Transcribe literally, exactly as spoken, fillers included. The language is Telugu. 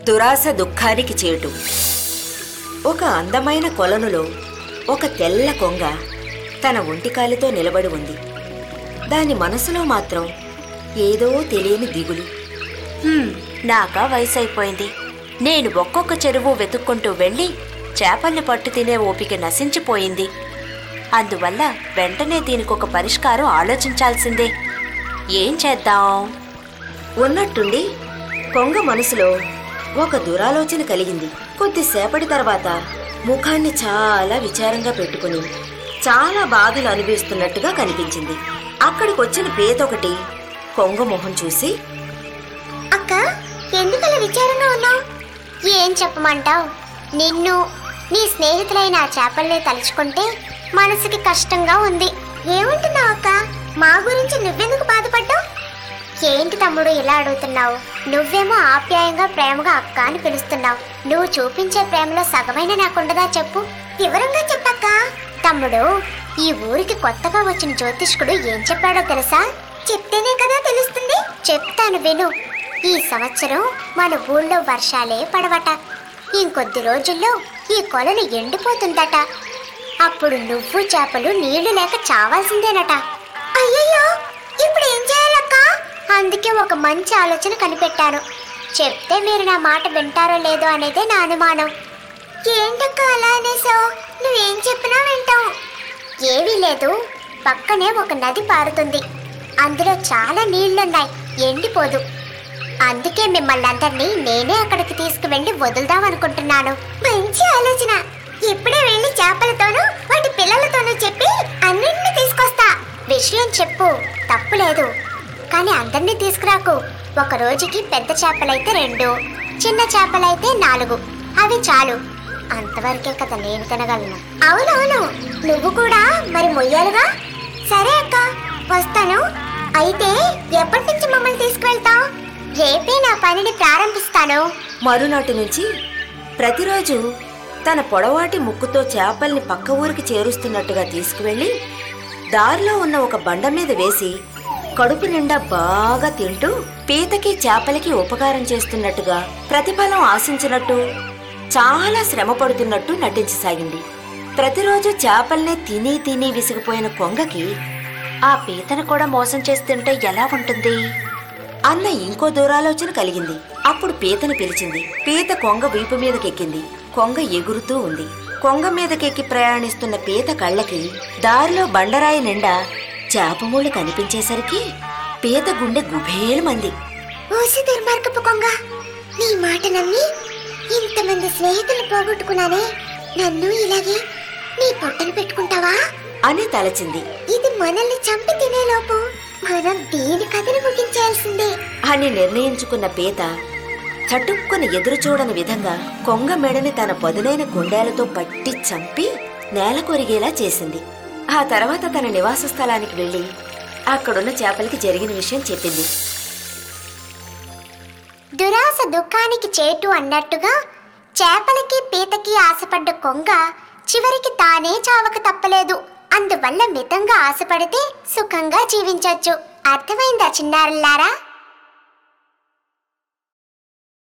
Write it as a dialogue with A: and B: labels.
A: దురాశ దుఃఖానికి చేటు. ఒక అందమైన కొలనులో ఒక తెల్ల కొంగ తన ఒంటికాలితో నిలబడి ఉంది. దాని మనసులో మాత్రం ఏదో తెలియని దిగులు.
B: నాకా వయసు అయిపోయింది. నేను ఒక్కొక్క చెరువు వెతుక్కుంటూ వెళ్ళి చేపల్ని పట్టు తినే ఓపిక నశించిపోయింది. అందువల్ల వెంటనే దీనికొక పరిష్కారం ఆలోచించాల్సిందే. ఏం చేద్దాం?
A: ఉన్నట్టుండి కొంగ మనసులో ఒక దురాలోచన కలిగింది. కొద్దిసేపటి తర్వాత ముఖాన్ని చాలా విచారంగా పెట్టుకుని చాలా బాధలు అనిపిస్తున్నట్టుగా కనిపించింది. అక్కడికొచ్చిన పేతొకటి కొంగ మొహం చూసి,
C: అక్క, ఎందుకలా విచారంగా ఉన్నావు? ఏం చెప్పమంటావు? నిన్ను నీ స్నేహితులైన ఆ చేపల్ని తలుచుకుంటే మనసుకి కష్టంగా ఉంది. ఏమంటున్నావు అక్క? మా గురించి నువ్వెందుకు బాధపడ్డావు? ఏంటి తమ్ముడు ఇలా అడుగుతున్నావు? నువ్వేమో ఆప్యాయంగా ప్రేమగా అక్క అని పిలుస్తున్నావు. నువ్వు చూపించే ప్రేమలో సగమైన నాకుండదా చెప్పు? వివరంగా చెప్పక్క. తమ్ముడు, ఈ ఊరికి కొత్తగా వచ్చిన జ్యోతిష్కుడు ఏం చెప్పాడో తెలుసా? చెప్తేనే కదా తెలుస్తుంది. చెప్తాను విను. ఈ సంవత్సరం మన ఊళ్ళో వర్షాలే పడవట. ఇంకొద్ది రోజుల్లో ఈ కొలను ఎండిపోతుందట. అప్పుడు నువ్వు చేపలు నీళ్లు లేక చావాల్సిందేనట. అయ్యయ్యో, ఇప్పుడు ఏం చేయాలక్క? అందుకే ఒక మంచి ఆలోచన కనిపెట్టాను. చెప్తే మీరు నా మాట వింటారో లేదో అనేదే నా అనుమానం. ఏంటక్క అలా అనేసావు? నువ్వేం చెప్పినా వింటాం. ఏమీ లేదు, పక్కనే ఒక నది పారుతుంది. అందులో చాలా నీళ్లున్నాయి, ఎండిపోదు. అందుకే మిమ్మల్ని అందరినీ నేనే అక్కడికి తీసుకువెళ్ళి వదులుదాం అనుకుంటున్నాను. మంచి ఆలోచన. ఇప్పుడే వెళ్ళి చేపలతోనూ వాటి పిల్లలతోనూ చెప్పి అన్నింటినీ తీసుకొస్తా. విషయం చెప్పు, తప్పులేదు. కానీ అందరినీ తీసుకురాకు. ఒక రోజుకి పెద్ద చేపలైతే రెండు, చిన్న చేపలైతే నాలుగు. అవి చాలు. అంతవరకే కదా నేను తినగలను. అవునవును, నువ్వు కూడా మరి మొయ్యాలుగా. సరే అక్క, వస్తాను. అయితే ఎప్పటి నుంచి మమ్మల్ని తీసుకువెళ్తావు? రేపే నా పనిని ప్రారంభిస్తాను.
A: మరునాటి నుంచి ప్రతిరోజు తన పొడవాటి ముక్కుతో చేపల్ని పక్క ఊరికి చేరుస్తున్నట్టుగా తీసుకువెళ్ళి దారిలో ఉన్న ఒక బండ మీద వేసి కడుపు నిండా బాగా తింటూ పీతకి చేపలకి ఉపకారం చేస్తున్నట్టుగా, ప్రతిఫలం ఆశించినట్టు, చాలా శ్రమ పడుతున్నట్టు నటించసాగింది. ప్రతిరోజు చేపల్నే తిని తిని విసిగిపోయిన కొంగకి
B: ఆ పీతను కూడా మోసం చేస్తుంటే ఎలా ఉంటుంది
A: అన్న ఇంకో దూరాలోచన కలిగింది. అప్పుడు పీతను పిలిచింది. పీత కొంగ వీపు మీదకెక్కింది. కొంగ ఎగురుతూ ఉంది. కొంగ మీదకెక్కి ప్రయాణిస్తున్న పీత కళ్ళకి దారిలో బండరాయి నిండా చేపముళ్ళు కనిపించేసరికి పీత గుండె గుబేలమంది.
C: ఓసి దుర్మార్గపు కొంగ, నీ మాట నమ్మి ఇంతమంది స్నేహితులు పోగొట్టుకున్నానే, నన్ను ఇలాగే నీ పొట్టను పెట్టుకుంటావా
A: అని తలచింది.
C: ఇది మనల్ని చంపి తినేలోపు మనం దీని కథను ముగించాల్సిందే
A: అని నిర్ణయించుకున్న పీత చటుక్కుని ఎదురు చూడని విధంగా కొంగ మెడని తన పదునైన గుండెలతో పట్టి చంపి నేల కొరిగేలా చేసింది. ఆ తర్వాత తన నివాస స్థలానికి వెళ్లి అక్కడున్న చేపలకి జరిగిన విషయం చెప్పింది.
C: దురాశ దుఃఖానికి చేటు అన్నట్టుగా చేపలకి పీతకి ఆశపడ్డ కొంగ చివరికి తానే చావక తప్పలేదు. అందువల్ల మితంగా ఆశపడితే సుఖంగా జీవించొచ్చు. అర్థమైందా చిన్నారులారా?